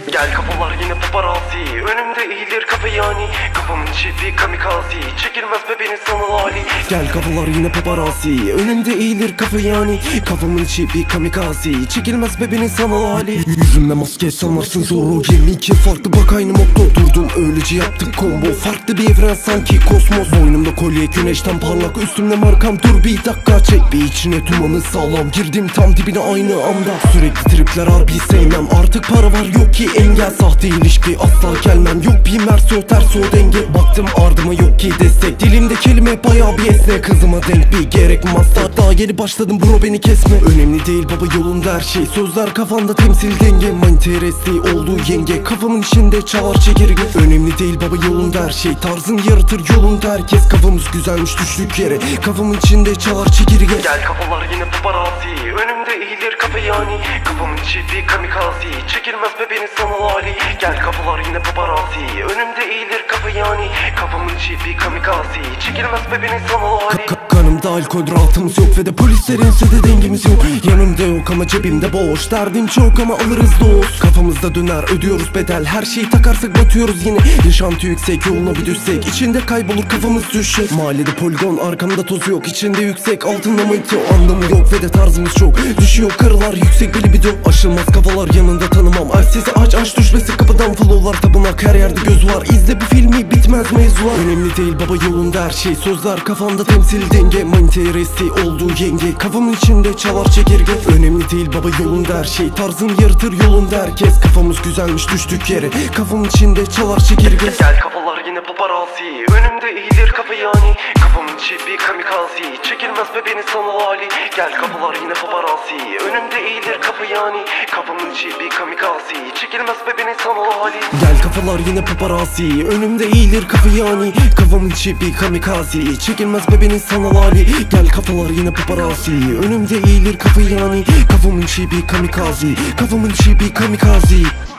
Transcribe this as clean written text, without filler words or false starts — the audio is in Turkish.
Gel kafalar yine paparazzi, önümde eğilir kafe yani. Kafamın içi bir kamikaze, çekilmez bebeğin sanal hali. Gel kafalar yine paparazzi, önümde eğilir kafe yani. Kafamın içi bir kamikaze, çekilmez bebeğin sanal hali. Yüzümde maske sanırsın Zorro, 22 farklı bak aynı modda durdum. Öylece yaptık combo, farklı bir evren sanki kosmos. Boynumda kolye güneşten parlak, üstümde markam, dur bir dakika çek. Bir içine dumanı sağlam, girdim tam dibine aynı anda. Sürekli tripler harbi sevmem, artık para var yok ki engel. Sahte ilişki asla gelmem, yok bir merso ters o denge. Baktım ardıma yok ki destek, dilimde kelime bayağı bir esne. Kızıma denk bir gerek mastar, daha yeni başladım bro beni kesme. Önemli değil baba yolunda her şey, sözler kafanda temsil denge. Manteresti olduğu yenge, kafamın içinde çalar çekirge. Önemli değil baba yolunda her şey, tarzın yaratır yolunda herkes. Kafamız güzelmiş düştük yere, kafamın içinde çalar çekirge. Gel kafalar yine paparazzi, önümde eğilir kafe yani. Kafamın içi bir kamikaze, çekilmez bebeğin sanal hali. Gel kafalar yine paparazzi, önümde eğilir kafe yani. Kafamın içi bir kamikaze, çekilmez bebeğin sanal hali. Kanımda alkol rahatımız yok ve de polislerin de dengimiz yok. Yanımda yok ama cebimde boş, derdim çok ama alırız dost. Kafamızda döner ödüyoruz bedel, her şeyi takarsak batıyoruz yine. Yaşantı yüksek yoluna bir düşsek, içinde kaybolur kafamız düşecek. Mahallede poligon arkamda toz yok, içinde yüksek altında mıydı anlamı yok ve de tarzımız çok. Düşüyor karılar yüksek bir libido, aşılmaz kafalar yanında tanımam. Aç sesi aç düşmesin kapıdan flowlar tapınak, her yerde göz var. İzle bu filmi bitmez mevzular. Önemli değil baba yolunda her şey, sözler kafanda temsil denge. Manteresti olduğu yenge, kafamın içinde çalar çekirge. Önemli değil baba yolunda her şey, tarzın yaratır yolunda herkes. Kafamız güzelmiş düştük yere, kafamın içinde çalar çekirge. Gel kafalar yine paparazzi, önümde eğilir kafe yani. Kafamın içi bir kamikaze, çekilmez bebeğin sanal hali. Gel kafalar yine paparazzi, önümde eğilir kafe yani. Kafamın içi bir kamikaze, çekilmez bebeğin sanal hali. Gel kafalar yine paparazzi, önümde eğilir kafe yani. Kafamın içi bir kamikaze, çekilmez bebeğin sanal hali. Gel kafalar yine paparazzi, önümde eğilir kafe yani. Kafamın içi bir kamikaze, kafamın içi bir kamikaze.